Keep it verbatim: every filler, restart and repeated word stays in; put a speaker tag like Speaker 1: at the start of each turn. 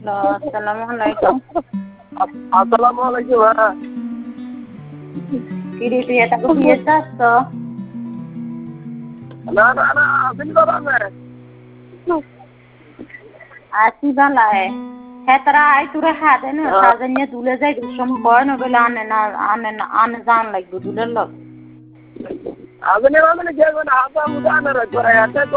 Speaker 1: আসসালামু আলাইকুম।
Speaker 2: আসসালামু আলাইকুম। হ্যাঁ
Speaker 1: কি রে তুই এটা বিয়ে যাচ্ছ?
Speaker 2: না না না আসেন বাবা
Speaker 1: আসি বালায় হ্যাঁ তারা আই তোরা খাদে না সাজে নিয়ে তুলে যাই দুসম কয় না বলে আনে না আনে না আনে জান লাগবে দুলের লোক
Speaker 2: ಅದನ್ನೇ ಅದನ್ನ ಕೇಳ್ಕೊಂಡು ಹಬ್ಬ ಮುದ ಅನ್ನೋರು